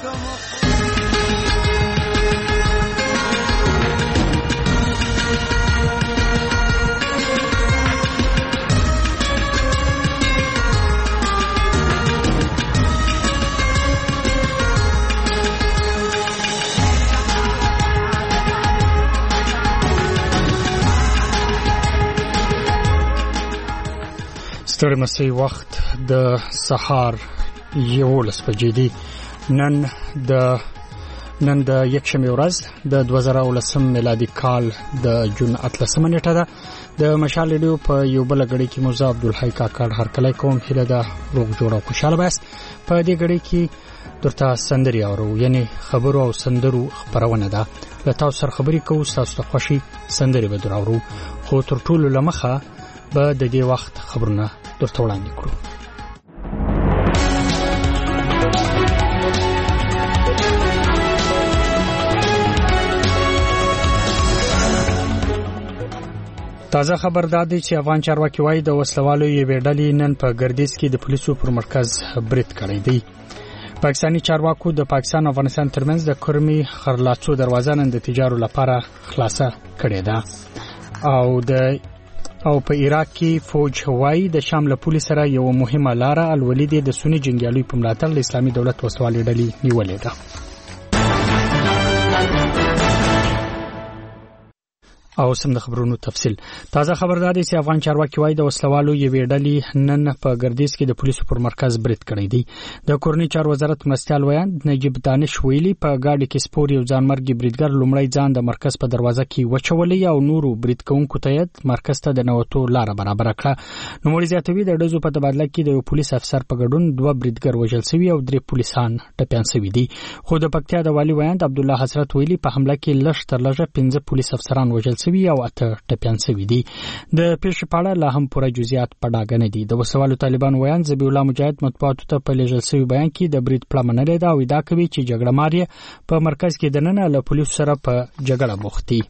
ستړي مسي وخت د سهار 11 بجې دی. نن د یکشنبه ورځ د 2019 میلادي کال د جون 18 نیټه ده. د مشال ریډیو په یو بل غړي کې موزه عبدالحی کاکړ هر کله کوم هله ده روغ جوړ او خوشاله بس. په دې غړي کې درته سندري اورو، یعنی خبرو او سندرو خبرونه ده. له تاسو سره خبري کوو، تاسو ته خوشي سندري به دراورو، خو تر ټولو لمخه به د دې وخت خبرونه درته وړاندې کړو. تازه خبر دادی چې افغان چارواکي وايي د وسلوالو یوې ډلې نن په ګردیز کې د پولیسو پر مرکز برید کړی دی. پاکستانی چارواکو د پاکستان او افغانستان ترمنځ د کرمي خرلاچو دروازه نن د تجارت لپاره خلاصه کړې ده. او په عراق کې فوج هوایي د شام له پولیس سره یو مهمه لار الولید د سنی جنگیالو په ملاتړ د اسلامي دولت وسوالې ډلې نیولې ده. او سم د خبرونو تفصیل. تازه خبر دادی چې افغان چارواکي وايي د وسلوالو یوې ډلې نن په ګردیز کې د پولیسو پر مرکز برید کړی دی. د کورنۍ چارو وزارت مرستیال ویان نجیب دانش ویلي په گاډي کې سپور یو ځانمرګي بریدګر لومړی ځان د مرکز په دروازه کې وچولې او نورو برید کوونکو ته مرکز ته د نوټو لار برابر کړه. نو مړي زیاتوي د ډزو په تبادله کې د یو پولیس افسر په ګډون 2 بریدګر وژل شوي او 3 پولیسان ټپيان شوي دي. خو د پکتیا د والی ویان عبد الله حضرت ویلي په حمله کې لږ تر لږه 15 پولیس افسران وژل شوي او 8 ټپيان شوي دي. د پیښې په اړه لا هم پوره جزئیات په ډاګه نه دي. د وسوالو طالبان ویان ذبیح الله مجاهد مطبوعاتو ته په لېږل شوی بیان کې د برید پلان نه لري او ادعا کوي چې جګړه ماري په مرکز کې دننه له پولیسو سره په جګړه بوخت دي.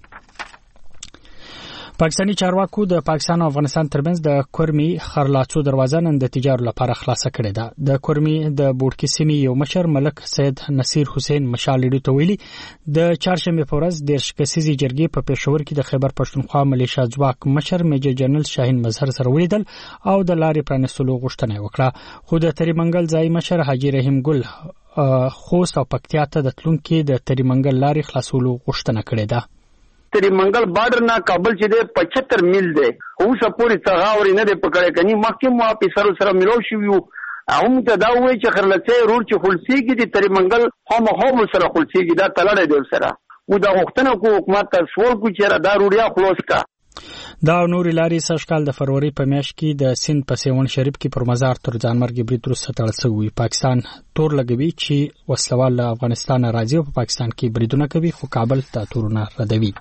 پاکستانی چارواکو د پاکستان او افغانستان ترمنځ د کورمي خرلاچو دروازه نن د تجارت لپاره خلاصه کړې ده. د کورمي د بورډ سیمې یو مشر ملک سید نصیر حسین مشال ډیډو ته ویلي د چهارشنبه په ورځ د شکسيزي جرګې په پېښور کې د خیبر پښتونخوا ملیشیا ځواک مشر میجر جنرال شاهین مظهر سره ولیدل او د لارې پرانستلو غوښتنه وکړه. خو د تریمنګل ځای مشر حاجی رحیم ګل خوست او پکتیا ته د تلونکو د تریمنګل لارې خلاصولو غوښتنه کړې ده. تریمنګل بارډر نه کابل چې د 75 میل دی اوس پورې څغاوري نه دی پکړې کني مخکې مو اپیسرو سره ملو شو یو هم ته دا وایي چې خرلڅې روډ چې خلصيږي د تریمنګل هم سره خلصيږي دا تلړې دی سره و دا وختونه کو حکومت ته سوال کو چې دا روډیا خلاص کا. دا نور لاري سشکال د فروری په میاشت کې د سند په سیون شریف کې پر مزار تر ځانمرګي برید وروسته تړل شوی. پاکستان تور لګوي چې وسلوال افغانستان راځي او په پاکستان کې بریدونه کوي خو کابل ته تورونه ردوي.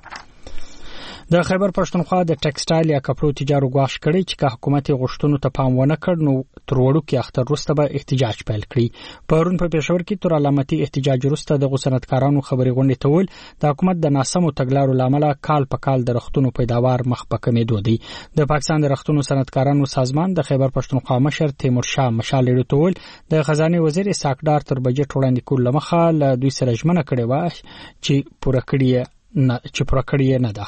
د خیبر پښتونخوا د ټیکسټایل یا کپړو تجارت غواړي کړي چې حکومت غوښتنو ته پام ونه کړ نو تر وړو کې اختر وروسته به احتجاج پیل کړي. پرون په پېښور کې تر علامتي احتجاج وروسته د صنعتکارانو خبري غونډې ته ول د حکومت د ناسمو تګلارو لامل کال په کال د رختونو پیداوار مخ په کمېدو دی. د پاکستان د رختونو صنعتکارانو سازمان د خیبر پښتونخوا مشر تیمور شاه مشال ډیډو ته ول د خزانه وزیر اسحاق ډار تر بجټ وړاندې کول لمخه له دوی سره ژمنه کړې و چې پوره کړی نه ده.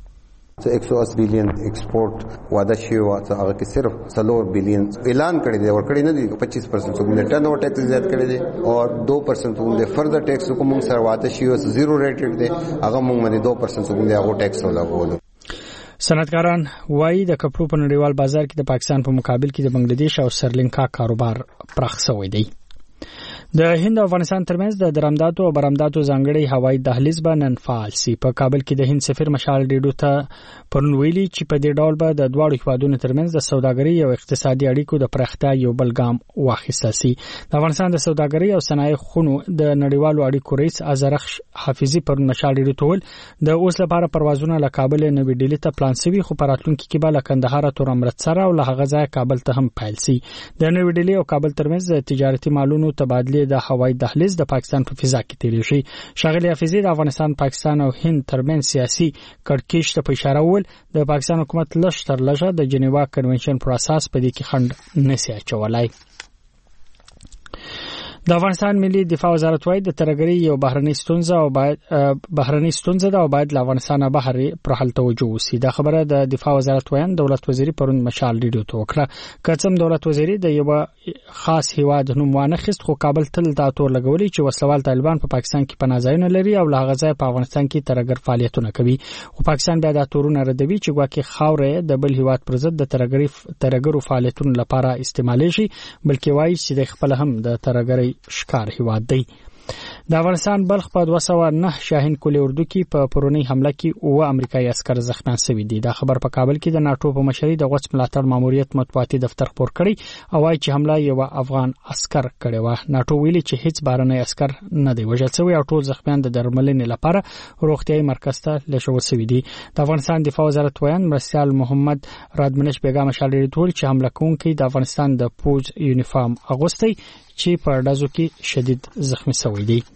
180 بلین ایکسپورت وعده شوی و هغه کې صرف 4 بلین اعلان کړی دی ورکړی نه دی 25% څومره ټرن اوور ټیکس زیات کړی دی او 2% څومره فردر ټیکس کوم سره وعده شوی زیرو ریټډ دی هغه موږ باندې 2% څومره هغه ټیکس ولګولو. صنعتکاران وايي د کپړو په نړیوال بازار کې د پاکستان په مقابل کې د بنگلاديش او سریلانکا کاروبار پراخ شوی دی. د هند او افغانستان ترمنځ د درامداتو او برامداتو ځانګړي هوایي دهلیز به نن فعال شي. په کابل کې د هند سفیر مشال ډیډو ته پرون ویلي چې په دې ډول به د دواړو هیوادونو ترمنځ د سوداګرۍ او اقتصادي اړیکو د پراختیا یو بل ګام واخیستل شي. د افغانستان د سوداګرۍ او صنایع خونو د نړیوالو اړیکو رئیس ازرخ حافظي پرون مشال ډیډو ته ول د اوس لپاره پروازونه له کابل نوې ډیلی ته پلان شوي خو په راتلونکي کې به له کندهار تر امرتسر او له هغه ځای کابل ته هم پیل شي. د نوې ډیلی او کابل ترمنځ تجارتي مالونو تبادله د هوایي دهلیز د پاکستان په فضا کې تیری شي. شاغلي حافظي د افغانستان پاکستان او هند ترمنځ سیاسي کړکېچ ته اشاره ول د پاکستان حکومت لږ تر لږه د جنیوا کنونشن پر اساس په دې کې خنډ نشي اچولای. د افغانستان ملي دفاع وزارت وايي د ترګری یو بهرنۍ ستونزه ده او باید له افغانستان بهر پر حل توجه وشي. دا خبره د دفاع وزارت وایي دولت وزیر پرون مشال ریډیو ته وکړه. کڅم دولت وزیر د یو خاص هیواد نوم وانه خست خو کابل تل دا تور لګولې چې وسلوال طالبان په پاکستان کې پناهځایونه لري او له هغه ځای په افغانستان کې ترګر فعالیتونه کوي. خو پاکستان بیا دا تورونه ردوي چې ګواکې خاورې د بل هیواد پر ضد د ترګرو فعالیتونو لپاره استعمالي شي، بلکې وایي چې د خپل هم د ترګري شکار هیواد دی. د افغانستان بلخ په 209 شاهین کلی اردو کې په پرونی حمله کې او امریکایي عسكر زخمیان شوي دي. دا خبر په کابل کې د ناتو په مشرۍ د غوڅ ملاتړ ماموریت مطبوعاتي دفتر خبر کړی او وايي چې حمله یو افغان عسكر کړی و. ناتو ویلي چې هیڅ بهرنی عسكر نه دی وژل شوی او ټول زخمیان د درملنې لپاره روغتيایي مرکز ته لېږل شوي دي. د افغانستان دفاع وزارت ویان مرستیال محمد رادمنش بیگا مشالې ټول چې حمله کوونکي د افغانستان د پوز یونیفارم اغوستي چې په ډزو کې شدید زخمی شوی دی.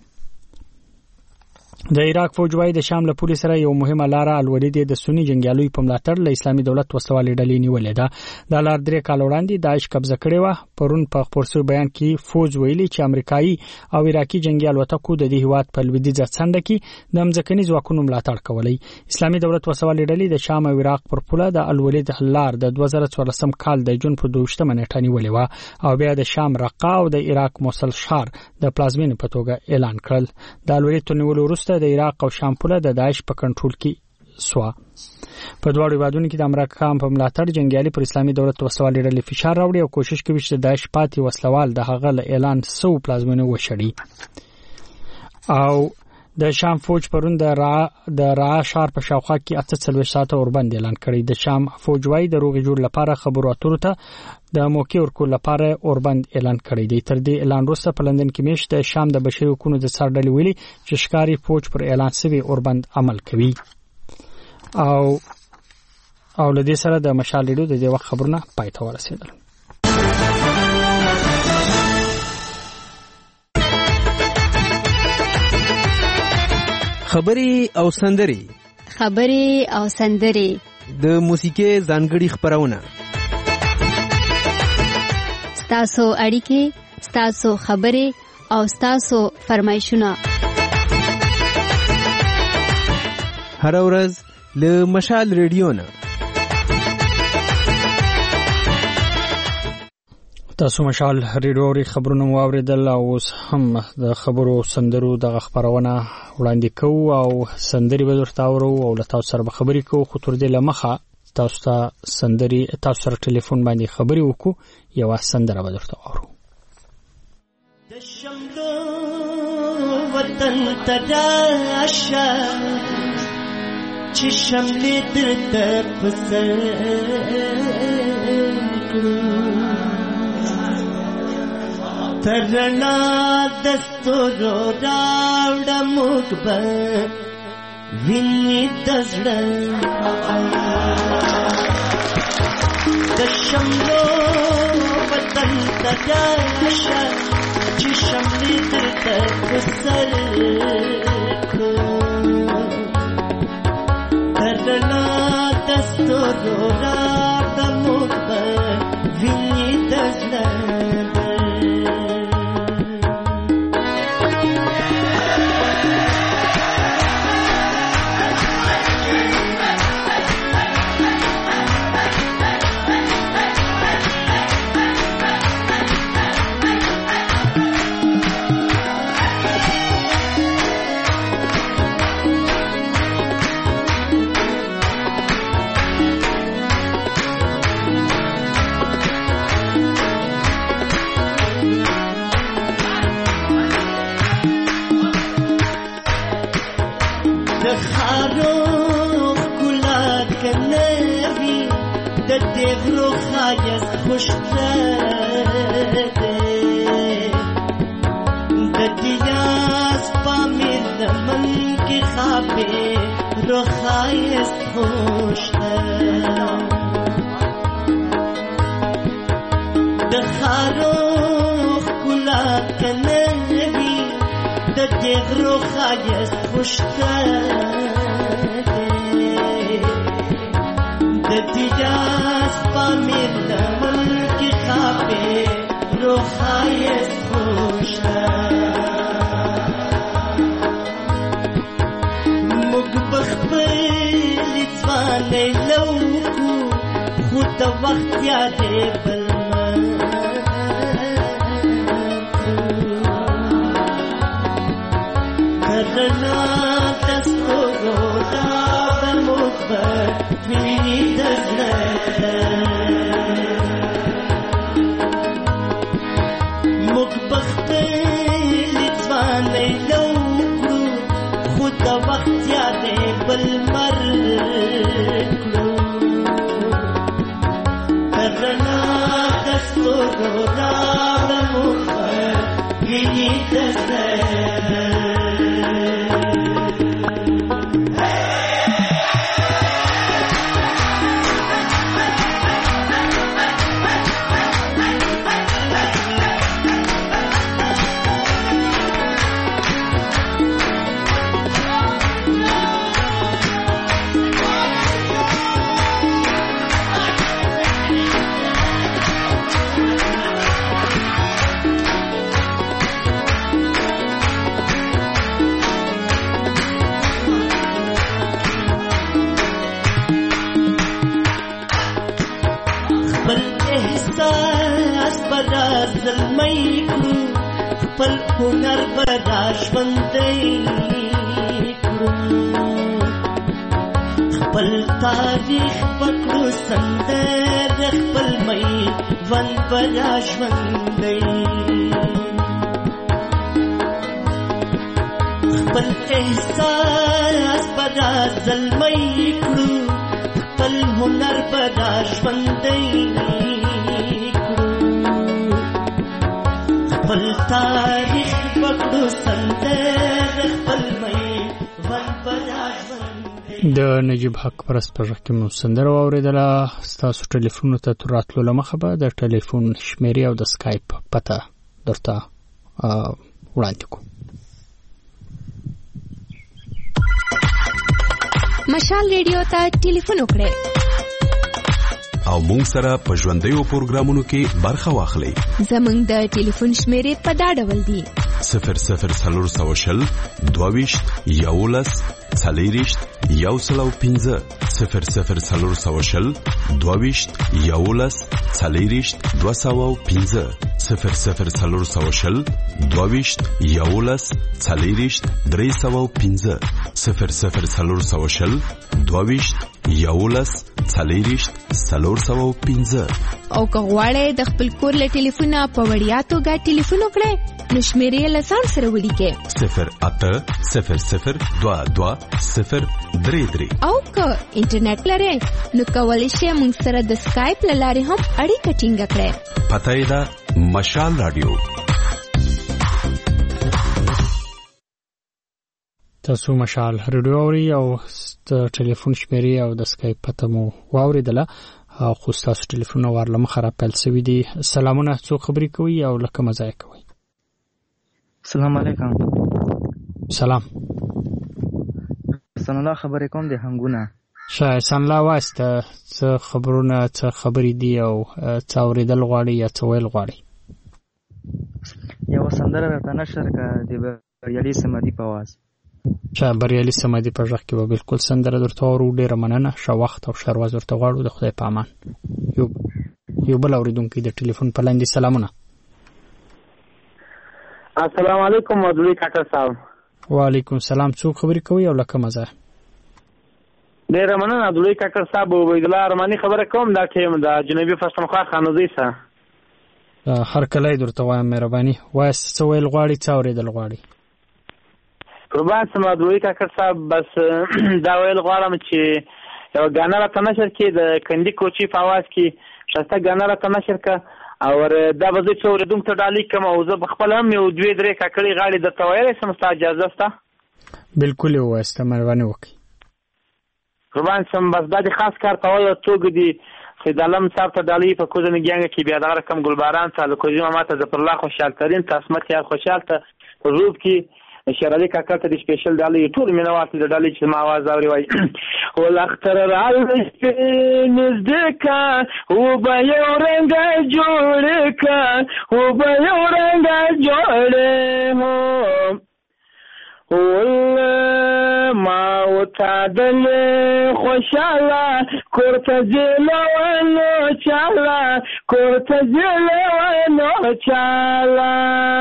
د عراق فوج وايي د شام له پولیس سره یو مهمه لار الولید د سنی جنگیالوی په ملاتړ له اسلامي دولت وسوالې ډلې نیولې ده. د لار 3 کال وړاندې داعش قبضه کړې و. پرون په خبرسو بیان کې فوج ویلي چې امریکایي او عراقي جنگیال وټکو د دې هیواد په لویدیځه څنډه کې د مځکني ځواکونو ملاتړ کولی. اسلامي دولت وسوالې ډلې د شام او عراق پر پوله د الولید لار د 2014 کال د جون په 22 نیټه نیولې و او بیا د شام رقه او د عراق موصل شهر د پلازمینې په توګه اعلان کړل. د الولید نیولو وروسته د عراق او شام پوله د داعش په کنټرول کې سوا. په دواړو هیوادونو کې د امریکا په ملاتړ جنگیالي پر اسلامي دولت وسوالې ډلې فشار راوړي او کوشش کوي چې د داعش پاتې وسلوال د هغه له اعلان سو پلازمینه وشړي. او د شام فوج پرون د را شهر په شاوخوا کې 48 ساعته اوربند اعلان کړی. د شام فوج وايي د روغې جوړ لپاره خبرو اترو ته د موقع ورکول لپاره اوربند اعلان کړی دی. تر دې اعلان وروسته په لندن کې میشت د شام د بشري حقوقو د سرډلې ویلي چې ښکاری فوج پر اعلان شوی اوربند عمل کوي. او لدې سره د مشال ریډیو د دې وخت خبرونه پای ته ورسېدل. خبري او سندري د موسیقي ځانګړي خبرونه، ستاسو اړیکې، ستاسو خبرې او ستاسو فرمایشونه هر ورځ له مشال ریډیو نه. تاسو مشال ریډیو خبرونه واوریدل او اوس هم د خبرو سندرو د خبرونه وړاندې کوو او سندري به درته اورو او له تاسو سره خبرې کوو. خو تر دې لمخه تاسو ته سندري تاسو سره ټلیفون باندې خبرې وکړو، یو سندره به درته اورو. د شملو وطن تراشه چې شملې درته پسر کړو ترنا دستورو راوړه موږ به ویني د زړه د شملو وطن ته راشه چې شملې درته په سر کړو ترنا دستورو راوړه موږ به ویني د زړه روخایست خوشتر د وخت یادې بل کرنا دستورو را بمخبر ویني دزلته مخبخت لځوانې لو کړو خود د وخت یادې بل مر کړو کرنا دستورو را بمخبر ویني دزلته خپل هنر بداش بندې کړو خپل تاریخ پکړو سندر خپل مې ون بداش بندې خپل احساس بداش زلمې کړو خپل هنر بداش بندې خپل تاریخ پکړو سندر خپل مې ون بداش د نجیب حق پرست په ژغ کې مو سندره واورېدله. ستاسو ټلیفون ته تر راتلو له مخه به د ټلیفون شمیرې او د سکایپ پته درته وړاندې کوو. مشال ریډیو ته ټلیفون وکړئ او مونږ سره په ژوندیو پروګرامونو کې برخه واخلئ. زمونږ د ټلیفون شمیرې په دا ډول دي: 00420 22 11 40 105 00420 22 11 40 205 00420 22 11 40 305 00420 22 11 40 305. او که غواړئ د خپل کور له ټلیفونه په وړیا توګه ټلیفون وکړئ نو شمیرې له ځان سره ولیکئ 080022 او که انټرنیټ لرئ نو کولی شئ موږ سره د سکایپ له لارې هم اړیکه ټینګه کړئ. پته یې ده مشال رادیو. تاسو مشال رادیو اوري او ټلیفون شمیرې او د سکایپ پته مو واورېدله او خو تاسو ټلیفون ورله مخه را پیل شوي دي. سلامونه، څوک خبرې کوي او له کومه ځایه کوي؟ السلام علیکم. سلام. حسن الله خبرې کوم د هنګونه. حسن الله واسطه څه خبرونه څه خبرې دي او څه اورېدل غواړي یا څه ویل غواړي؟ یو سندره راته نشر کا د بریالي سمدي په आवाज. بریالي سمدي په ژغ کې به بالکل سندره درته ورو. ډېره مننه. ښه وخت او ښه ورځ ورته غواړو. د خدای په امان. یو بل اورېدونکی د ټلیفون په لاندې. سلامونه. السلام علیکم عبدالوی کاکړ صاحب. وعلیکم السلام. څوک خبرې کوي او له کومه ځایه؟ ډېره مننه عبدالوی کاکړ صاحب. عبیدالله ارماني خبره کوم دا ټیم د جنوبي پښتونخوا خانوزۍ څخه. هر کله یې درته وایم مهرباني وایست څه ویل غواړي څه اورېدل غواړي؟ قربان سم عبدالوی کاکړ صاحب بس دا ویل غواړم چې یو ګانا راته نشر کې د کندي کوچي په आवाज کې ښایسته ګانا راته نشر که او دا به زه چې اورېدونکو ته ډالۍ کړم او زه به خپله هم یو 2-3 کاکړې غاړې درته ویلی شم. ستا اجازه شته؟ بالکل یې ووایسته، مهرباني وکړئ. قربان سم بس دا د خاص کار په وجه توګه دي سید عالم صاحب ته ډالۍ په کوزنې ګیانګه کې بیا دغه رقم ګلباران ته لکوزي ماما ته ظفرالله خوشحال ترین ته اسمت یار خوشحال ته په روب کې شیر علي کاکا ته د سپیشل ډالۍ ټول مینوال ته د ډالۍ چې ما اواز اوري وایي ولختر راځي نږدې کا او به یو رنګه جوړ کا او به یو رنګه جوړ هو ول ما تادل خوشاله کورته ځلونو چاله کورته ځلونو چاله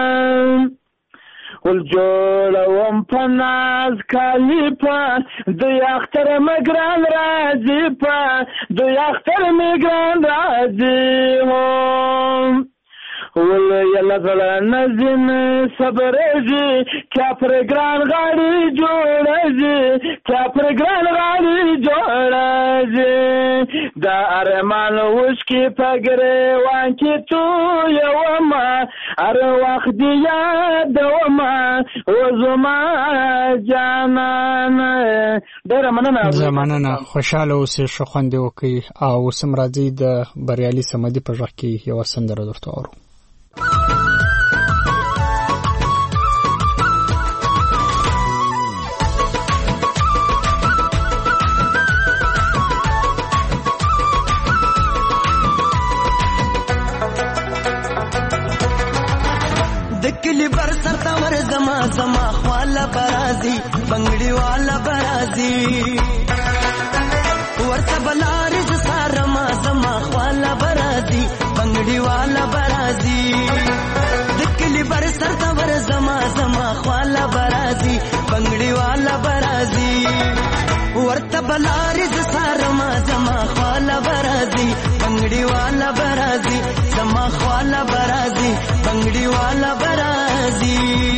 ول جوړوم په ناز کالی په دوی اختر مګران راځي په دوی اختر مګران راځي هم ول یلا زړه نزین صبرېږي چا پرګران غاړي جوړېږي چا پرګران غاړي جوړېږي دا ارمان وشکي په ګریوان کې تو یوما ار وخت دی یادوما وزما جانان ډېره مننه خوشاله اوسې ښه خوند وکړي او سم راځي د بریالي سمدي په ژغ کې یو سندره درته اورو دکلی بر سرتا ور زما زما خواله برازي بنگړي والا برازي ورته بلارز سارما زما خواله برازي بنگړي والا برازي دکلی بر سرتا ور زما زما خواله برازي بنگړي والا برازي ورته بلارز سارما زما خواله برازي بنگړي والا برازي زما خواله برازي بنگړي والا برازي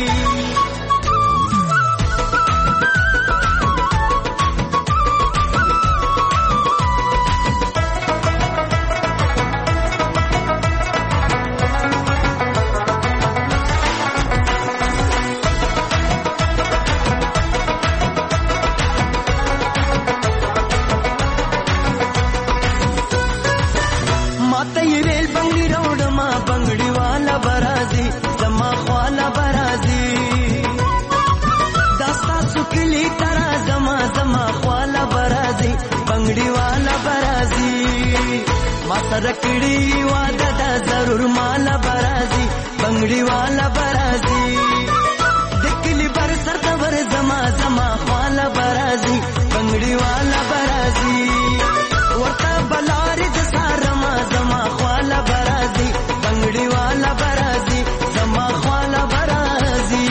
रकड़ी वादा दा जरूर माला बराजी बंगड़ी वाला बराजी दिकली बर सरता बर जमा जमा वाला बराजी बंगड़ी वाला बराजी वरता बलारी सारमा जमा वाला बराजी बंगड़ी वाला बराजी जमा वाला बराजी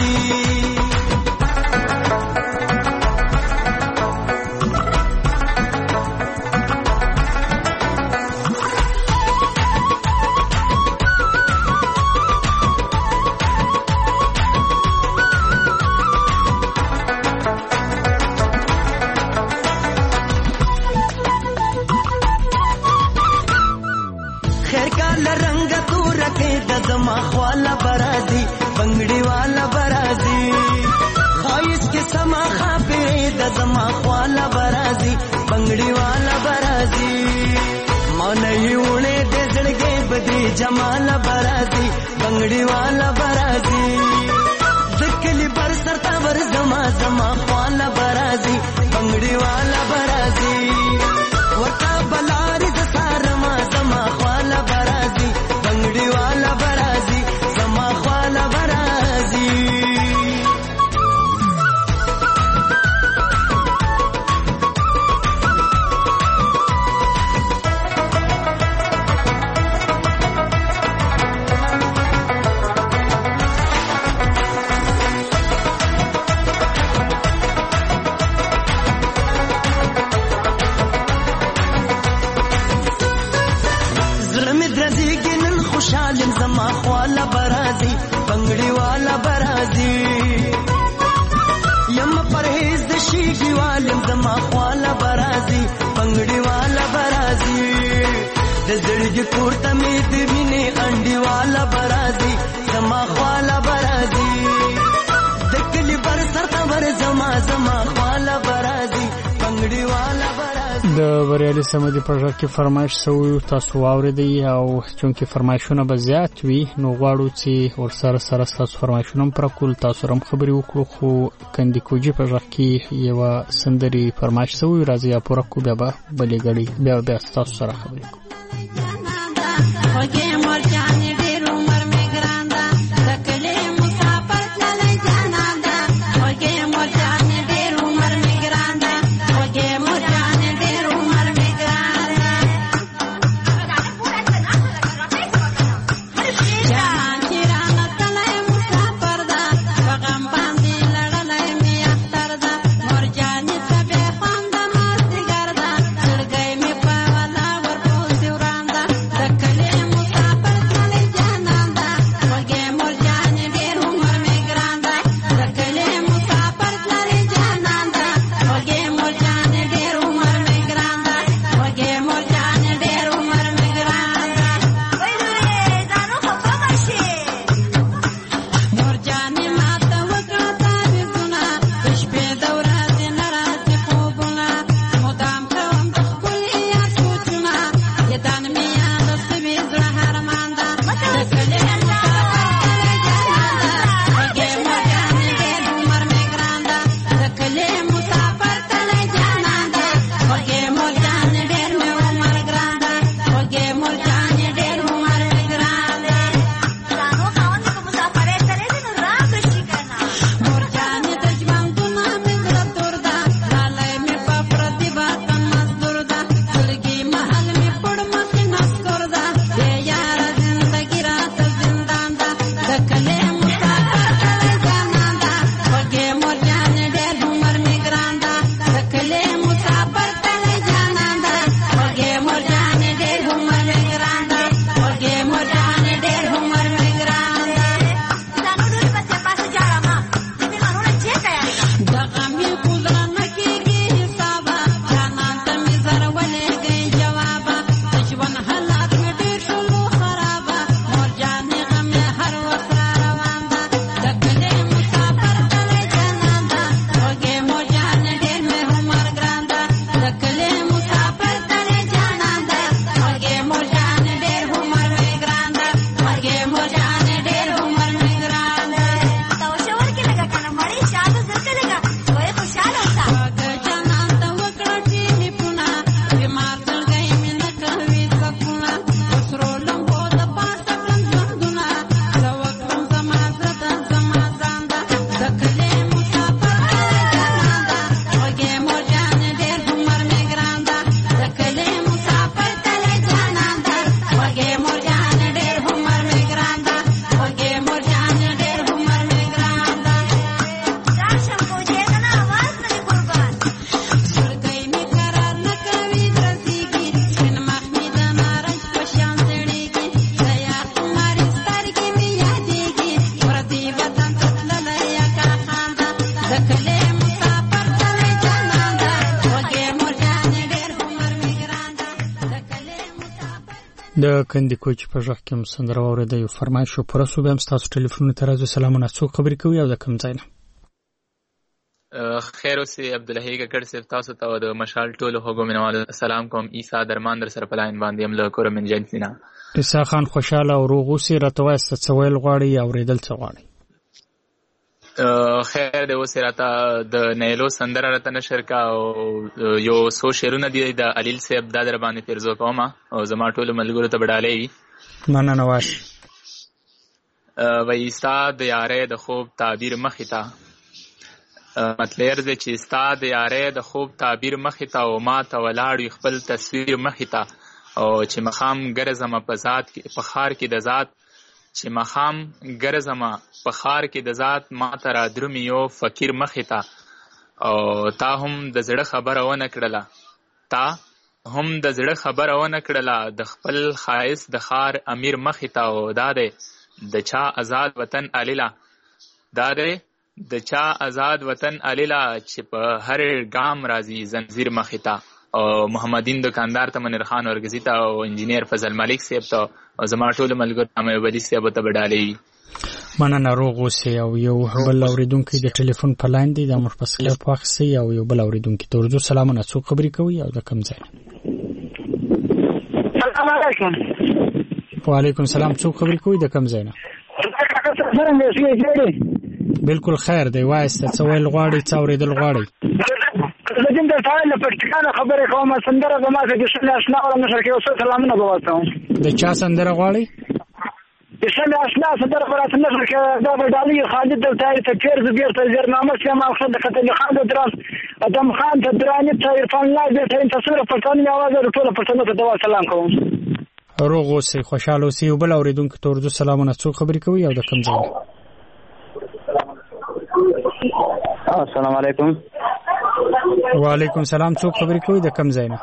जमा वाला बराजी बंगड़ी वाला बराजी खाइस के समा खापे द जमा वाला बराजी बंगड़ी वाला बराजी मन उड़े दे जड़गे बदी जमाला बराजी बंगड़ी वाला बराजी दिकली बर सरता बर जमा जमा वाला बराजी बंगड़ी वाला बराजी वटा बलारी सारमा जमा वाला बराजी बंगड़ी वाला बराजी जमा वाला बराजी खुशालिम जमा वाला बराजी बंगड़ी वाला बराजी यम परहेज दशीगी वालिम जमा वाला बराजी बंगड़ी वाला बराजी दजड़ी कुर्ता में दिने अंडी वाला बराजी जमा वाला बराजी दकली बर सरता बर जमा जमा वाला बराजी बंगड़ी वाला د بریالي سمدي پروژه کې فرمایش سوی تاسو واوریدئ او چونکه فرمایشونه به زیات وي نو غواړو چې ورسره سره تاسو فرمایشونه پر کول تاسو رم خبري وکړو خو کندي کوجي پروژه کې یو سندري فرمایش سوی راځي پر کو بیا به بلې غړي بیا تاسو سره خبري مسافر تللی جانا دا خوږې مور جانې ډېر عمر می ګران ده د کندي کوچ په ژغ کې مسندره اوریده یو فرمایش او پرسو به تاسو ټلیفون ته راځو. سلامونه، څوک خبرې کوي او د کوم ځای نه؟ خیر اوسې عبدالحی ککړ صاحب، تاسو ته د مشال ټولو هغو مینوالو سلام کوم. عیسی درمان در سره په لاین باندې یم له کوره من جنس نه. عیسی خان خوشاله او روغ اوسې، راته وایه څه ویل غواړئ یا اورېدل څه غواړئ؟ خیر دی، اوس راته د نیلو سندره راته نشر کا او یو څو شعرونه دي د علیل صاحب، دا در باندې پیرزو کوم او زما ټولو ملګرو ته به ډالۍ وي. مننه واش. وایي ستا د یارۍ د خوب تعبیر مخې ته، مطلب دی چې ستا د یارۍ د خوب تعبیر مخې ته او ما ته ولاړ وي خپل تصویر مخې ته، او چې مخام ګرځمه په ذات په ښار کې د ذات، چې مخام ګرځمه په ښار کې د ذات، ما ته را درومي یو فقیر مخې ته، او تا هم د زړه خبره ونه کړله، تا هم د زړه خبره ونه کړله د خپل ښایست د ښار امیر مخې ته، او دا دی د چا آزاد وطن علیله، دا دی د چا آزاد وطن علیله چې په هر ګام راځي زنځیر مخې ته. او محمدین دکاندار ته، منیر خان ورګزي ته، او انجینیر فضل ملک صاحب ته، او زما ټولو ملګرو ته، ولی صاحب ته به ډالۍ وي. مننه، روغ اوسئ. او یو بل اورېدونکی د ټلیفون په لاین دی، دا موږ په سکایپ واخیستئ. او یو بل اورېدونکی ته ورځو. سلامونه، څوک خبرې کوي او د کوم ځای؟ سلام علیکم. وعلیکم سلام، څوک خبرې کوي د کوم ځای نه؟ بالکل خیر دی، وایسته څه ویل غواړئ، څه اورېدل غواړئ؟ زه د ټایل له پټکانه خبرې کوم. سندره زما څخه د شل اشنا او نشر کې اوس سلامونه به واسطم. د چا سندره غواړئ؟ د شل اشنا سندره برات نشر کې دا به ډالۍ خالد د ټایل ته پیر زبیر ته زرنامه سم او خد خدای خان د دراس ادم خان ته درانه ته عرفان الله دې ته تصویر پټانی आवाज ټول پټنو ته دوا سلام کوم. روغ اوسئ، خوشاله اوسئ. یو بل اورېدونکی ته ورځو. سلامونه، څوک خبرې کوي او د کوم ځای؟ السلام علیکم. وعلیکم سلام، څوک خبرې کوي د کوم ځای نه؟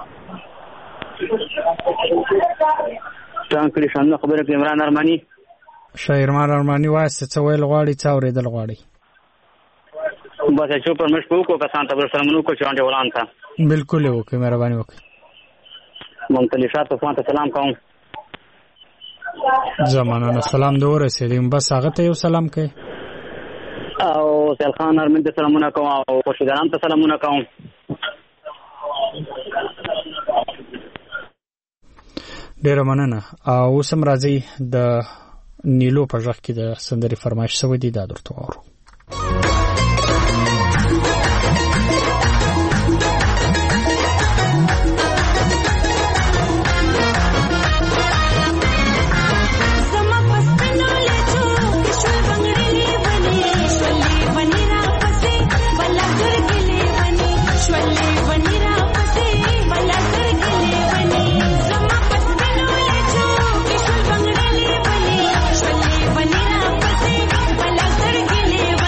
څنګه کړی شنو خبره کوي؟ عمران ارمانی. شاعرمان ارمانی، وایسته څه ویل غواړئ، څه اورېدل غواړئ؟ بس چې پر مش په کو کسان ته سلامونه کو چانډه ولان تا. بالکل وکړئ، مهرباني وکړئ. ممتلشات په سلام کوم. زمانه سلام د ورسېدم، بس هغه ته یو سلام کوي. او سیل خان ارمن ته سلامونه کوم او خوشیداران ته سلامونه کوم. ډیره مننه. او اوس هم راځي د نیلو په ژغ کې د سندرې فرمایش شوی دی، دا درته واورو. Bala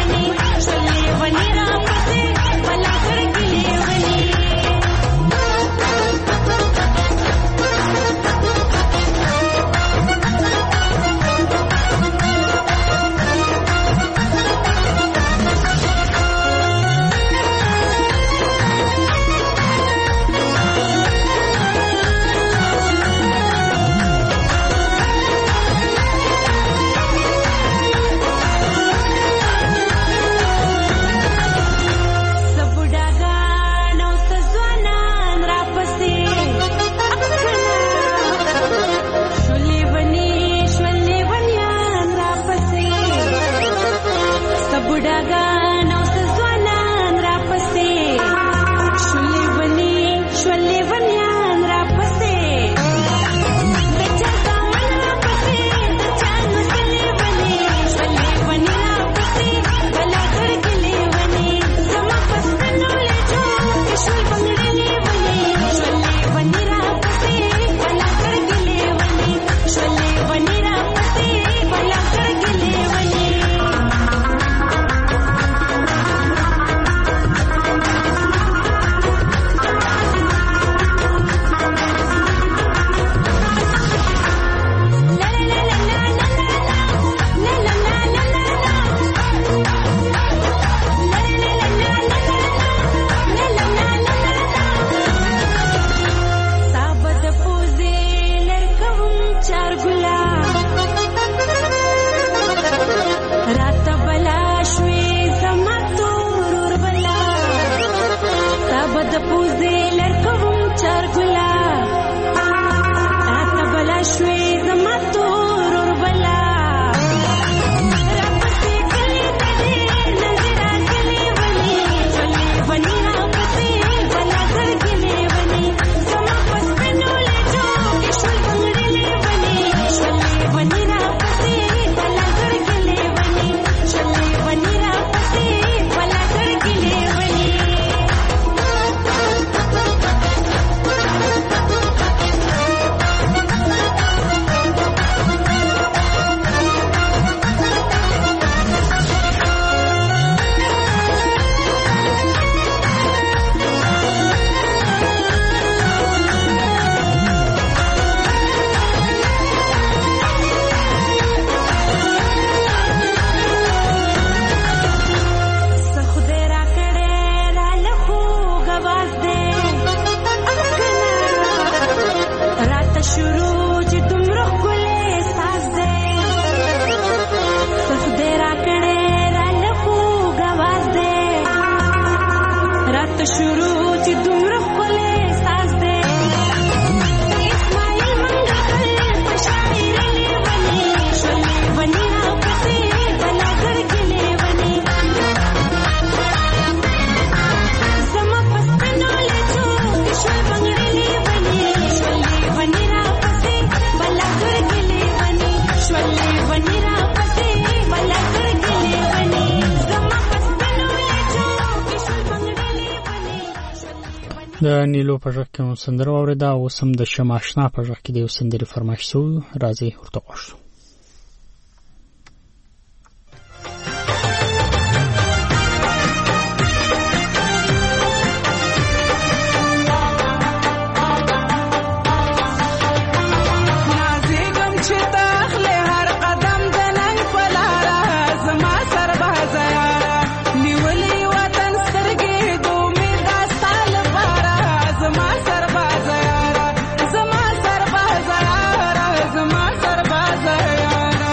راته شروع چې دومره ښکلی احساس دی اسماعیل منګل په شاعري لیونی شول لیونی راپسې بلا زړګي لیونی زما په سپینو لېچو کې شول بنګړي لیونی شول لیونی راپسې بلا زړګي لیونی شول لیونی راپسې بلا زړګي لیونی زما په سپینو لېچو کې شول بنګړي لیونی د نیلو په ژغ کې مو سندره واورېده او اوس هم د شمع اشنا په ژغ کې د یو سندرې فرمایش شوی راځئ ورته غوږ شو نازېږم چې ته اخلې هر قدم د ننګ په لاره زما سربازه یاره نیولې وطن سترګې د امید دا ستا لپاره زما سربازه یاره زما سربازه یاره زما سربازه یاره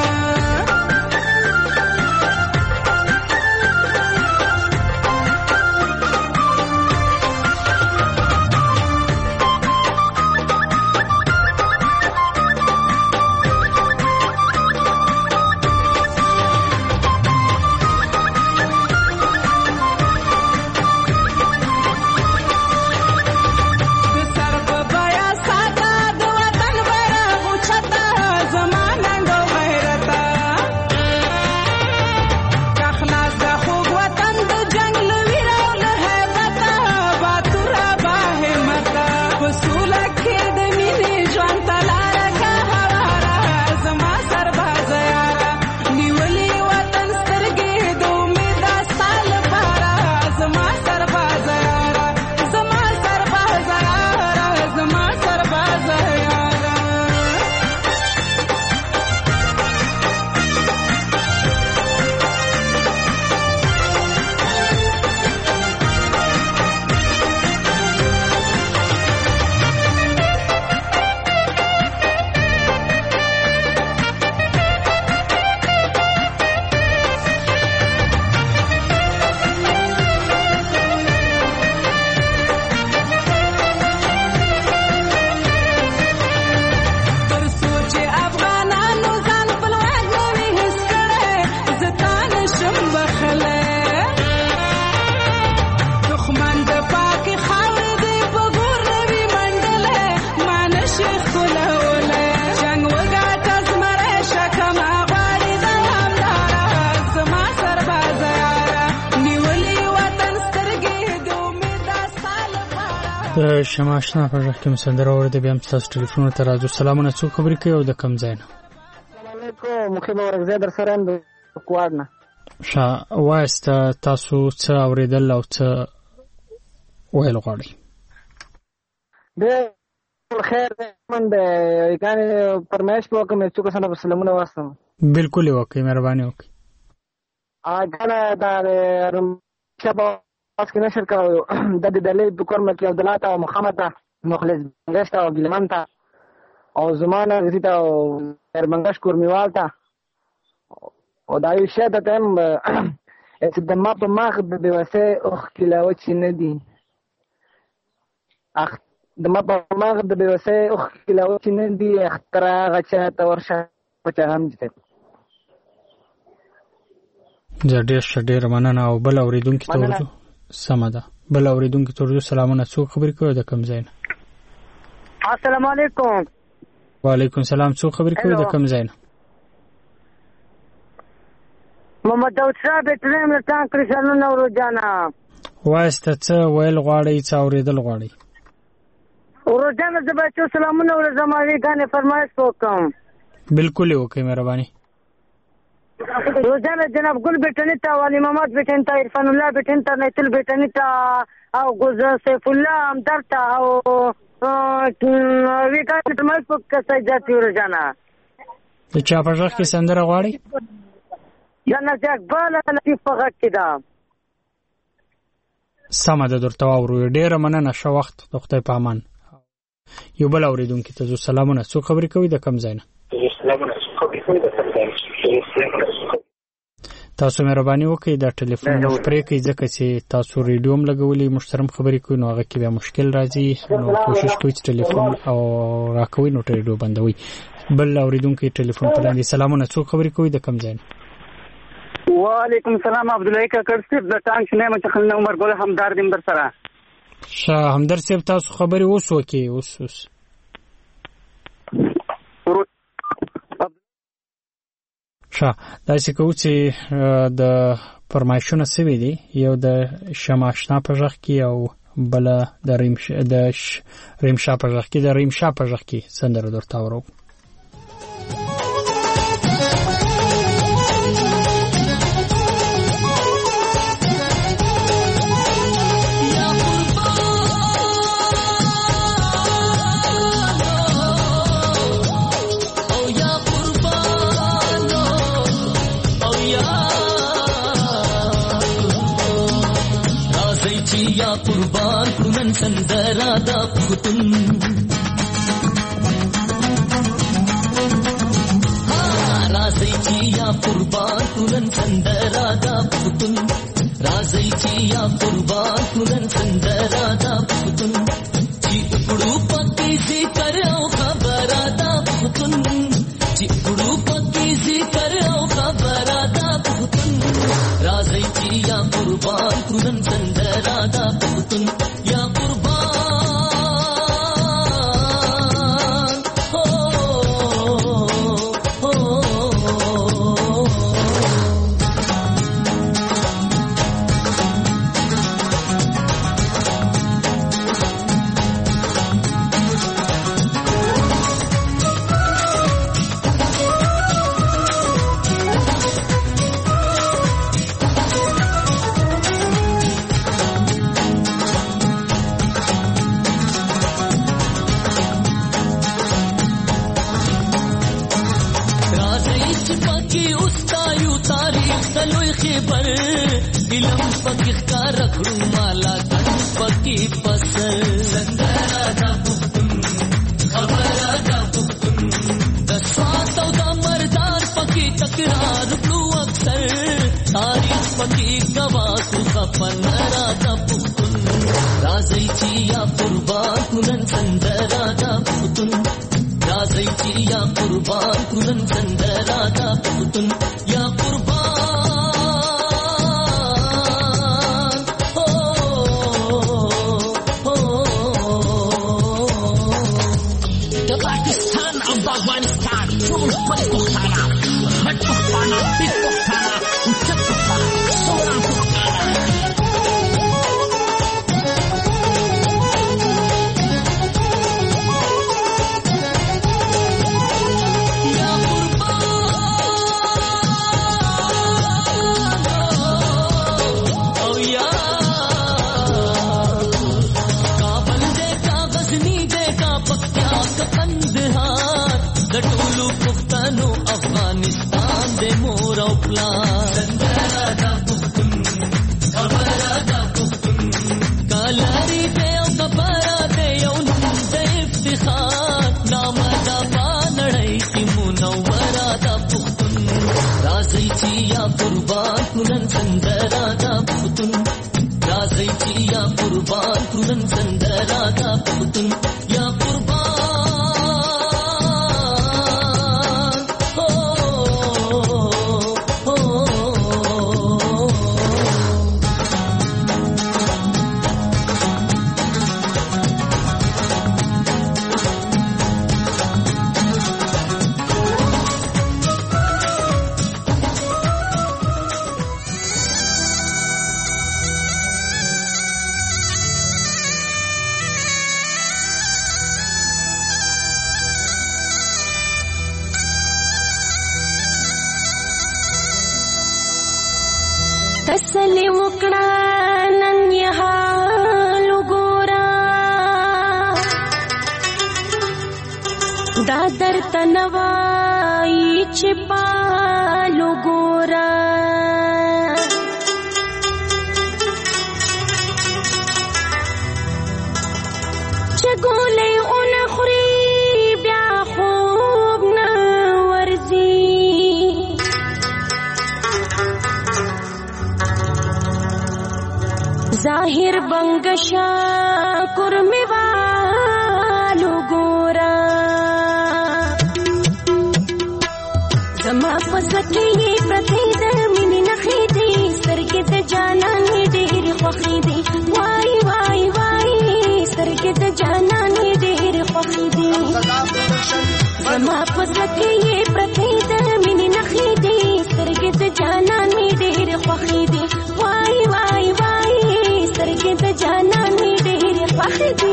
د سر په بیا ساته د وطن بیرغ اوچته زما ننګ او غیرته که خلاص د خوږ وطن د جنګ له ویره او له هیبته باتوره باهمته په سوله کې د مینې ژوند ته لاره که هواره زما سربازه یاره نیولې وطن سترګې د امید دا ستا لپاره زما سربازه یاره زما سربازه یاره زما سربازه یاره تر څو چې افغانانو ځان خپلواک نه وي هېڅ کړی زه تا نشم بخښلی دښمن د پاکې خاورې دی په ګور نه وي منډلی ما نشي ښکلولی جنګ وګاټه زمری شکمه غواړي دوامداره زما سربازه یاره نیولې وطن سترګې د امید دا ستا لپاره د شمع اشنا په ژغ کې مو سندره واورېده بیا هم ستاسو ټلیفونونو ته راځو سلامونه څوک خبرې کوي او د کوم ځای نه علیکم مخیب ورکزی در سره یم د کوواډ نه ښه وایسته تاسو څه اورېدل او څه ویل غواړئ ډېر خیر دی من د یګانې فرمایش به وکړم یو څو کسانو ته سلامونه واستم بالکل یې وکړئ مهرباني وکړئ ګانه دا د رومچا په واس کې نشر کړی د دې دلیل بکر ملکي عبدالله ته او محمد ته مخلص بنګش ته او ګیلمن ته او زمان غزي ته او بنګش کورمیوال ته او دا یو شی ته هم چې د ما په مخ د بېوسۍ اوښکې لا وچې نه دي د ما په مخ د بېوسۍ اوښکې لا وچې نه دي اختره هغه چا ته ورشه په چا هم دي زه ډېره مننه او بل اورېدونکي ته ورځو سمه ده بل اورېدونکي ته ورځو سلامونه څوک خبرې کوي د کوم ځای نه السلام علیکم وعلیکم سلام څوک خبرې کوي د کوم ځای نه محمد داود شاه بهترین ملتان کریشانو نورو جانا وایسته څه ویل غواړئ څه اورېدل غواړئ ورو جانا زه بچو سلامونه ورځم غانې فرمایش وکړم بالکل یې وکړئ مهرباني روزانه جناب گل بیٹنی تا والی محمد بیٹن تا عرفان الله بیٹن تا نیتل بیٹنی تا او گزر سیف الله امدر تا او ویکان فرمایش وکړه سجاتی روزانه د چا په ژغ کې سندره غواړئ جنت اقبال لطیف په غږ کې ده سمه ده درته واورو ډېره مننه ښه وخت د خدای په امان یو بل اورېدونکي ته زو سلامونه څوک خبرې کوي د کوم ځای نه تاسو مهرباني وکړئ دا ټلیفون پرې کړئ ځکه چې تاسو ریډیو هم لګولې محترم خبرې کوي نو هغه کې بیا مشکل راځي نو کوشش کوئ چې ټلیفون او راکوي نو ریډیو بندوي بل اوریدونکو ټلیفون په لاندې سلامونه څوک خبرې کوي د کوم ځای وعلیکم السلام عبدالله کاکړ صاحب د ټانک شنه مچخل عمر ګل همدار دمبر سره شاه همدار صاحب تاسو خبرې اوس وکي اوس شاه داسې کوو چې د فرمایشونه سوي دي یو د شماشنا په ژغ کې او بل د ریمشا په ژغ کې سندره درته اورو یا قربان کنن سندرا دا پختون رازی چی یا قربان کنن سندرا دا پختون رازی چی یا قربان کنن سندرا دا پختون چی اکڑو پکی ذکر او خبر دا پختون چی اکڑو پکی ذکر او خبر دا پختون رازی چی یا قربان کنن سندرا دا پختون یا قربان علم پکی ښکار کړو مالا تن پکی پسل سندرا دا پختون خبره دا پختون د سوات او د مردان پکی تکرار کړو اکثر تاریخ پکی گواه کو خپنرا دا پختون رازی چی یا قربان کنن سندرا دا پختون رازی چی یا قربان کنن سندرا دا پختون یا قربان تسلی وکړه نن یې حال وګوره دا درته نه وایي چې پال وګوره چې ګولۍ ونه خوري بیا خوب نه ورځي ظاهر بنگشا کرمی والو گورا زما فزکی پرتی د مینې نخې دي سترګې د جانان ډېر خوښې دي وای وای وای سترګې د جانان ډېر خوښې دي زما فزکی پرتی د مینې نخې دي سترګې د جانان ډېر خوښې دي وای وای وای سترګې د جانان ډېر خوښې دي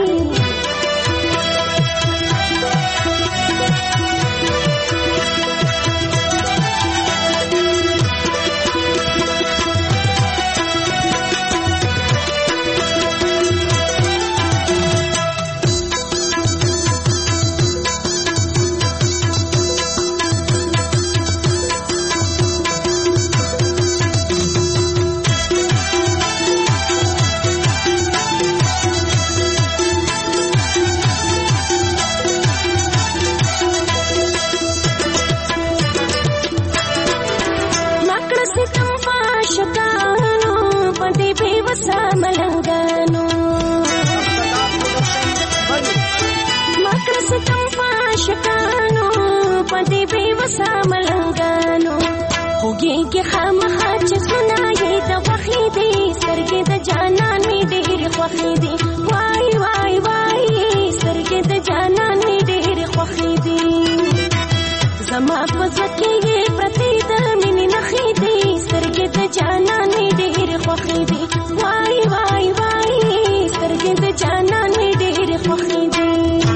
خوږېږي خامخا چې سنایې د خوښې دي سترګې د جانان مې ډېرې خوښې دي وای وای وای سترګې د جانان مې ډېرې خوښې دي زما په زړه کې یې پرتې د مینې نښې دي سترګې د جانان مې ډېرې خوښې دي وای وای وای سترګې د جانان مې ډېرې خوښې دي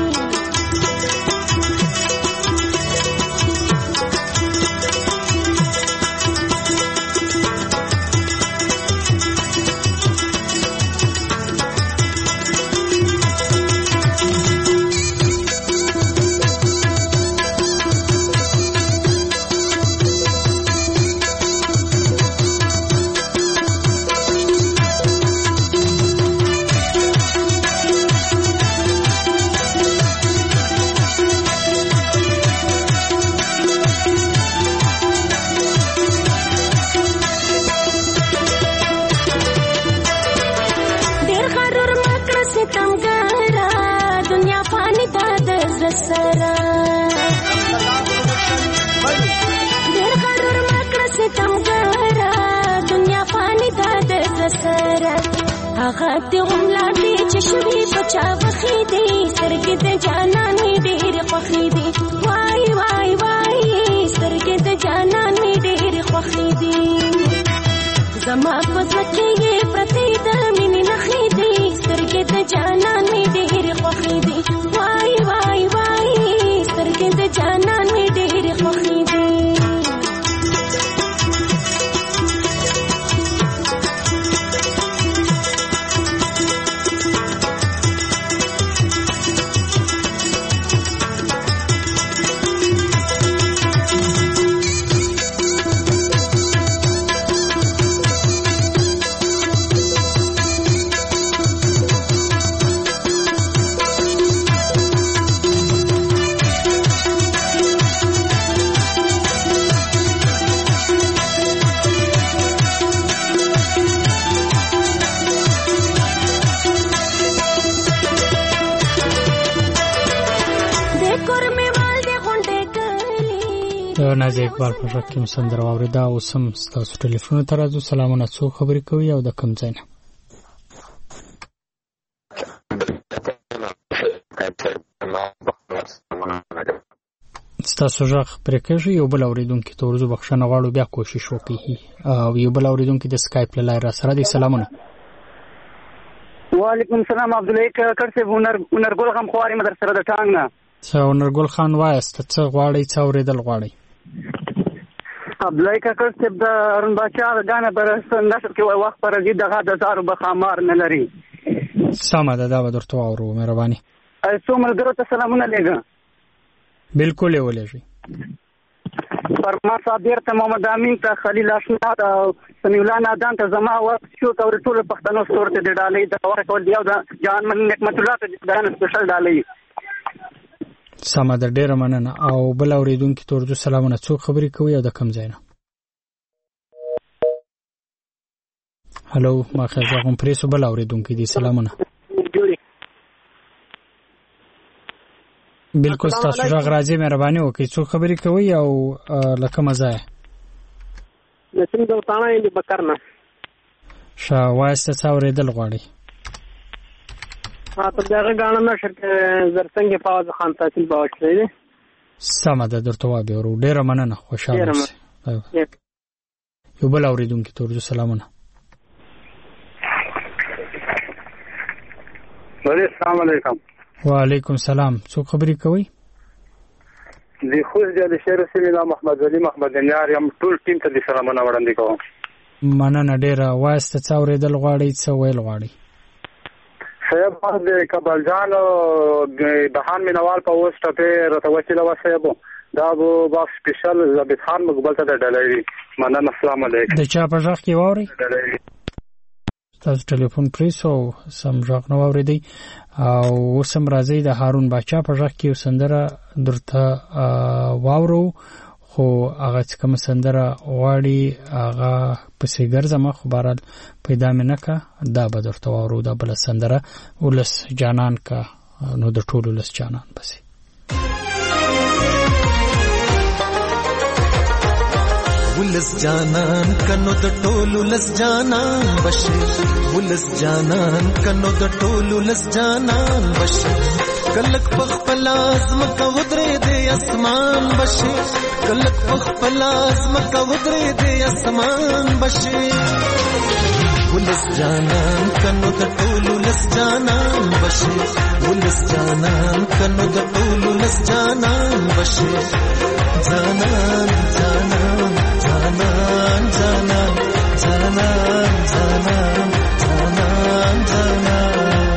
هغه دې غملا دې چې شوي بچا وخې دې سترګې د جانان مې ډېرې خوښې دي وای وای وای سترګې د جانان مې ډېرې خوښې دي زما په زړه کې یې پرتې د مینې نښې دي سترګې د جانان مې ډېرې خوښې دي وای وای وای سترګې د جانان مې ډېرې خوښې دي نازي اقبال په شک کې سندره واورېده او سم ستاسو ټلیفون ته راځو سلامونه څوک خبرې کوي او د کوم ځای نه ستاسو ژغ پرې کېږي یو بل اورېدونکي ته ورځو بخښنه غواړو بیا کوشش وکړي او یو بل اورېدونکي د سکایپ له لارې راسره دی سلامونه وعلیکم السلام عبدالله کاکړ صاحب هنرګل غم خواري مدر سره د ټانګ نه هنرګل خان وایست څه غواړئ څه اورېدل غواړئ عبدالله کاکړ صاحب د ارون باچا غاڼه پر نشر کې وخت پر دې دغه د زارو بخامار نه لري سمه ده دا به درته واورو مهرباني څو ملګرو ته سلامونه لېږه بالکل یې ولېږئ فرما صابر ته محمد امین ته خلیل اشنا ته سمیع الله نادان ته زما وخت شو ته ټول پښتنو ستورته د ډالۍ د ورکول دی او د جان من نعمت الله ته د سپیشل ډالۍ سمه ده ډېره مننه او بل اورېدونکي ته ورځو سلامونه څوک خبرې کوي او د کوم ځای نه هلو ما خیر کوم پریسو بل اوریدونکو دي سلامونه بالکل تاسو راغ راځي مهرباني وکړئ څو خبرې کوي او لکه مزه نسیم دوتانه دی بکرنه شا واسطه څاورېدل غواړي ته دغه غاڼه نشر زرڅنګ فواز خان تحصیل باوشلې دي سم ده درته وابه ورو ډیره مننه خوشاله اوسئ یو بل اوریدونکو ته ورته سلامونه السلام علیکم وعلیکم السلام څو خبرې کوي د خوځ د شهر سیمه محمد علي محمد نیار یم ټول ټیم ته د سلامونه وړاندې کوم مننه ډیره واسطه څاورېدل غواړي څه ویل غواړي صاحب د کابل جان بهان مینوال په وسټه په رتوچله وسایبو دا بو با سپیشل زبیت خان مقبل ته ډلایي مننه السلام علیکم د چا په ځخ کې ووري تاسو ټلیفون پریسو سم ځخ نو اوریدي او سم راځي د هارون بچا په ځخ کې سندره درته واورو خو هغه کوم سندره واړي هغه پسې ګرځم خو بارال پیدا مې نکا دا به درته واورو دا بل سندره ولس جانان کا نو د ټولو ولس جانان پسې ولس جانان کنو د ټولو لس جانان بشي ولس جانان کنو د ټولو لس جانان بشي کلک پخپل ازم کا ودرې دې اسمان بشي کلک پخپل ازم کا ودرې دې اسمان بشي ولس جانان کنو د ټولو لس جانان بشي ولس جانان کنو د ټولو لس جانان بشي جانان جانان جانان جانان جانان جانان جانان جانان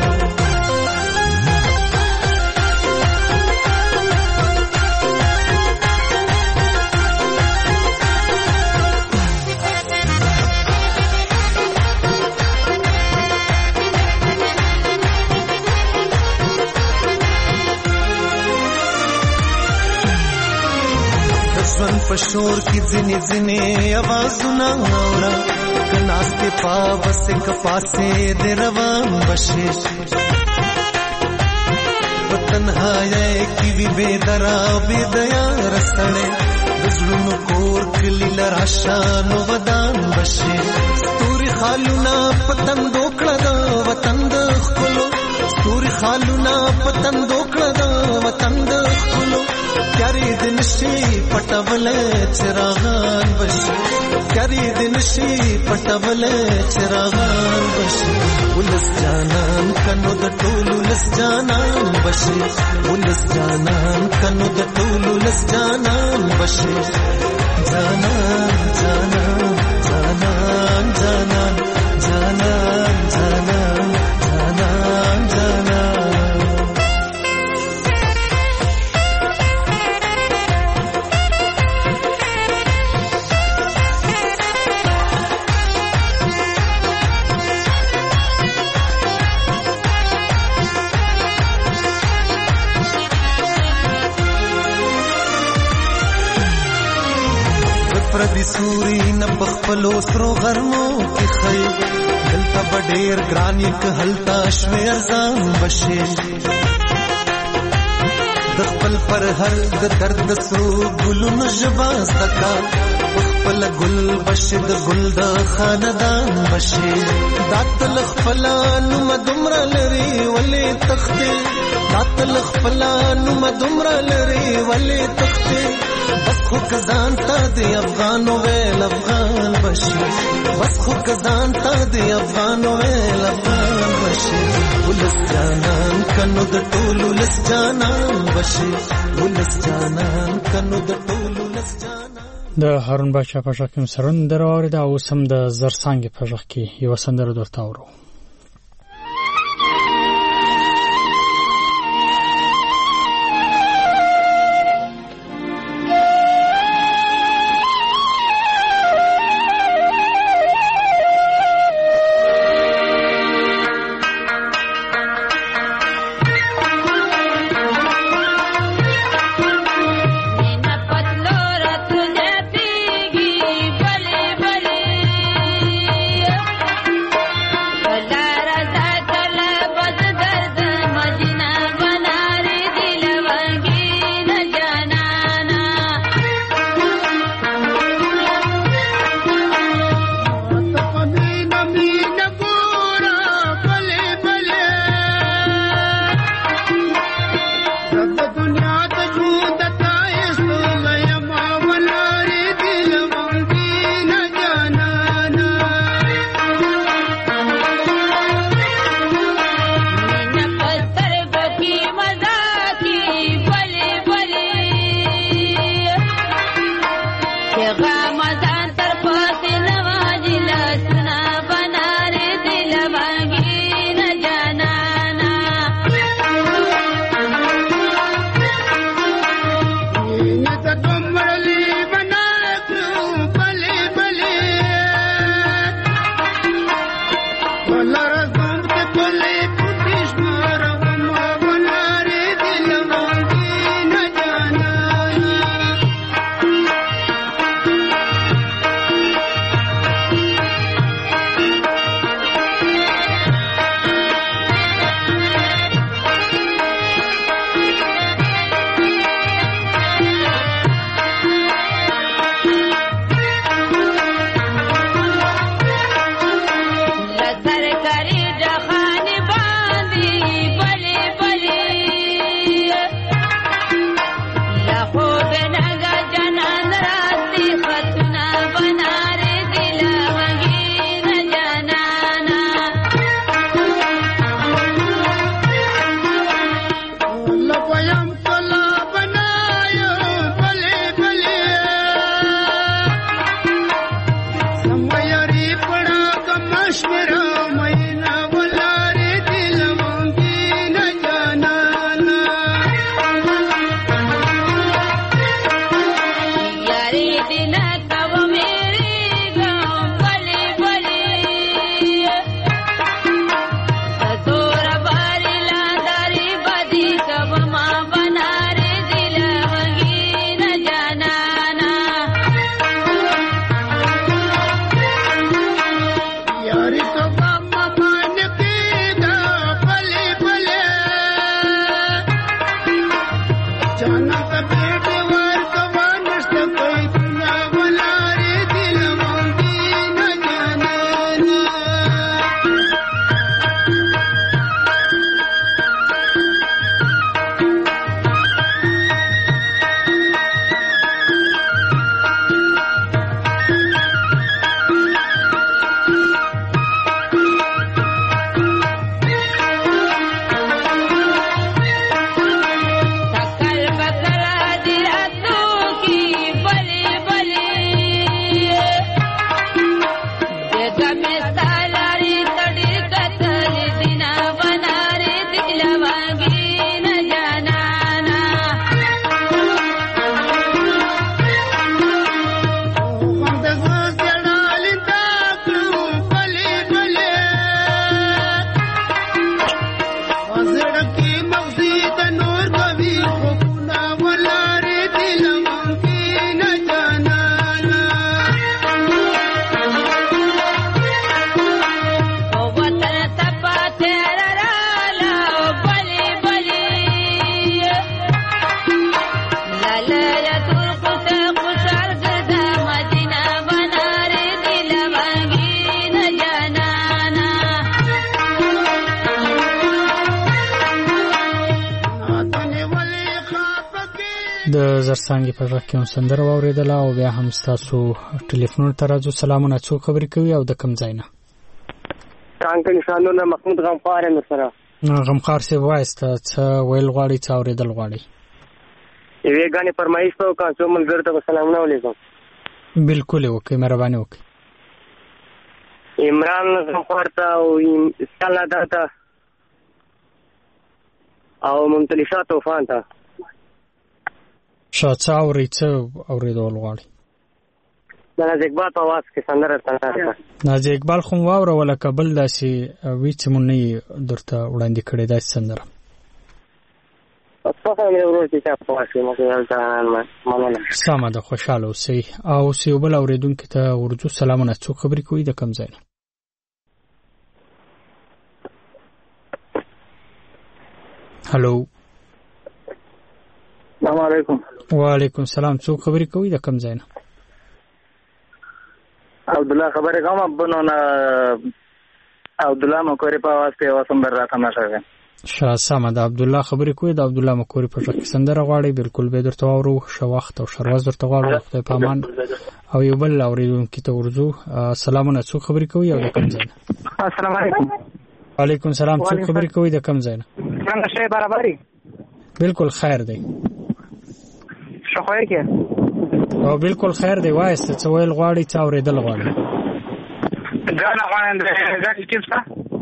پشور کی ځنې ځنې आवाजونه اورا کناسته پاوسه کپاسه د روان بشي وطنهای کی وی بدرا بدیا رسړې دزړونو کور کلی لراشانو ودان بشي ستوري خالونا پتن دوکړه د وطن د خلو ستوري خالونا پتن دوکړه د وطن د خلو کری دن شي پټول چراغان بشي کری دن شي پټول چراغان بشي ولس جانان کنو د ټولو لس جانان بشي ولس جانان کنو د ټولو لس جانان بشي جانان جانان جانان جانان جانان جانان جانان جانان پردی سوري نه بخپلو سرو غرمو کې خي دلته بډیر ګرانی که هلتا شوي ارزان بشي د خپل پر هر د درد سرو ګلونو جواز تکا خپل ګل بشي د ګل د خاندان بشي داتل خپلانو مدمر لري ولې تختي داتل خپلانو مدمر لري ولې تختي بس خو کزان تا دی افغانو ویل افغان بشي بس خو کزان تا دی افغانو ویل افغان بشي ولس جانان کنو د ټولو لس جانان بشي ولس جانان کنو د ټولو لس جانان د هارون بچا په شکم سرن درور دا اوسم د زرسانګ په ځخ کې یو سندره درته اورو د زرڅانګې په غږ کې هم سندره واورېدله او بیا هم ستاسو ټلیفون ته راځو. سلامونه، څوک خبرې کوي او د کوم ځای نه؟ څنګه نشانونه محمود غمخوار یم سره. غمخوار صاحب وایسته څه ویل غواړي، څه اورېدل غواړي؟ یوې ګانې فرمایش ته وکړه، څو ملګرو ته به سلامونه ولیکم. بالکل یې وکړئ، مهرباني وکړئ. عمران غمخوار ته او اسکال نادر ته او ممتلشا طوفان ته. څه اورئ، څه اورېدل غواړي؟ د نازي اقبال په آواز کې سندره ده. نازي اقبال خو واوروله، که بل داسې وي چې مونږ نه یې درته وړاندې کړې داسې سندره؟ سمه ده، خوشحاله اوسئ. او یو بل اورېدونکي ته ورځو. سلامونه، څوک خبرې کوي، د کوم ځای نه؟ هلو. السلام علیکم. وعلیکم السلام، څوک خبرې کوي، د کوم ځای نه؟ عبدالله خبرې کوم. بنونه عبدالله مکوري په आवाज کې یو سندره راته ماشه. سمه ده، عبدالله خبرې کوي، د عبدالله مکوري په غږ کې سندره غواړي. بالکل به درته واورو. ښه وخت او شرواز درته غواړو. خدای په امان. او یو بل اورېدونکي ته ورځو. سلامونه، څوک خبرې کوي او د کوم ځای نه؟ السلام علیکم. وعلیکم السلام، څوک خبرې کوي، د کوم ځای نه؟ څنګه شی برابرې؟ بالکل خیر دی. ښه خیر کې او بالکل خیر دی. وایسته څه ویل غواړي، څه اورېدل غواړي؟ ګانا غواړم د ګاټي کیسه.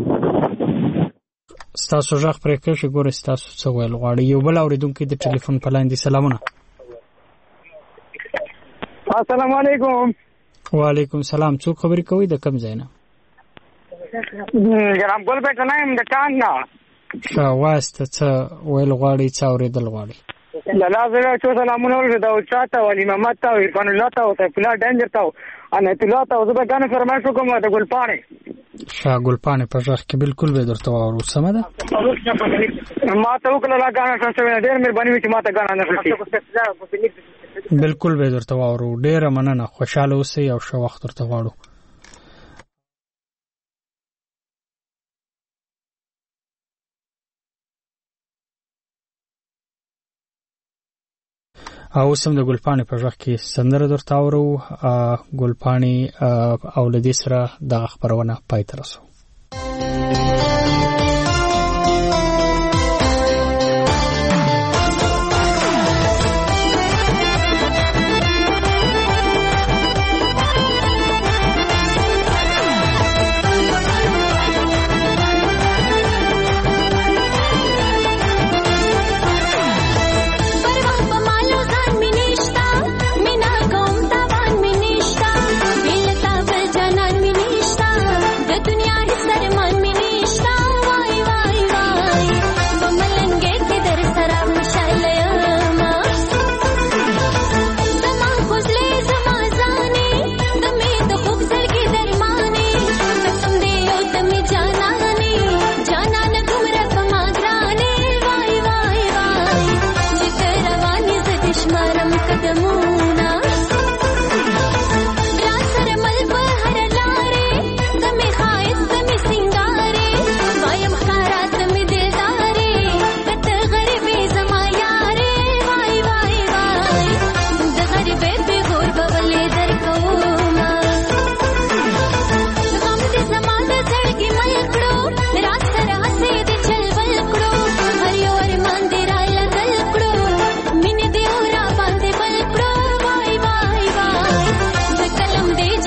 ستاسو غږ پرې کړئ، ګورئ ستاسو څه ویل غواړي. یو بل اورېدونکی د ټلیفون په لاین دی. سلامونه. السلام علیکم. وعلیکم السلام، څوک خبرې کوي، د کوم ځای نه؟ جناب ګل بیت نه یم، د ټانګ نه. ښه، وایسته څه ویل غواړي، څه اورېدل غواړي؟ لالا زړه څو سلامونه ورته او چاته ولي محمد ته عرفان الله ته او سیفالله ډنجر ته انیت الله ته او زه به ګانې فرمایش وکړم د ګلپاڼې. ښه، ګلپاڼې په غږ کې بالکل به درته واورو. سمه ده، ما ته وکړه لا ګانا شوې. ډېر مهرباني وي چې ما ته ګانا نه کړي. بالکل به درته واورو. ډېره مننه، خوشحاله اوسئ او ښه وخت درته غواړو. او اوس هم د ګلپاڼې په غږ کې سندره درته اورو. ګلپاڼې او له دې سره دغه خپرونه پای ته رسوو.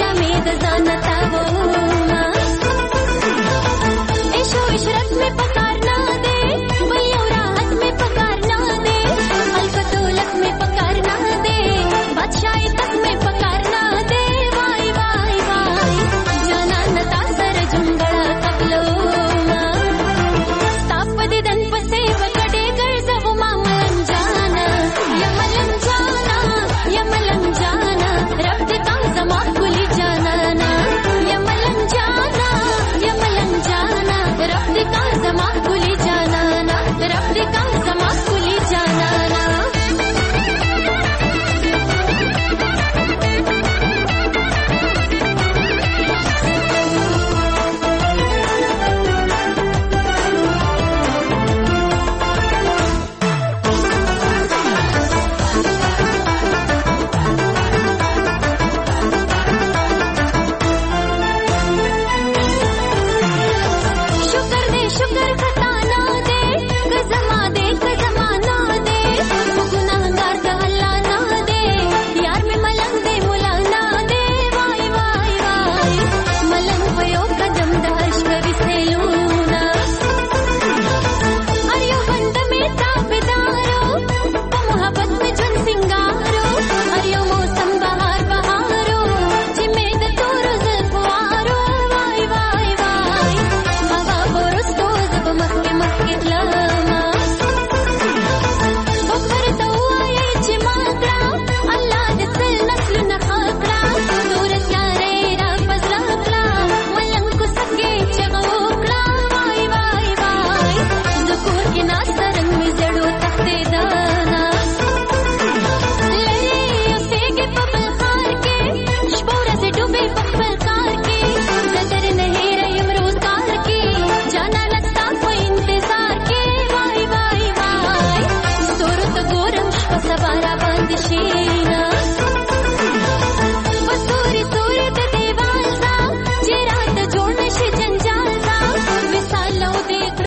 इशरत में पका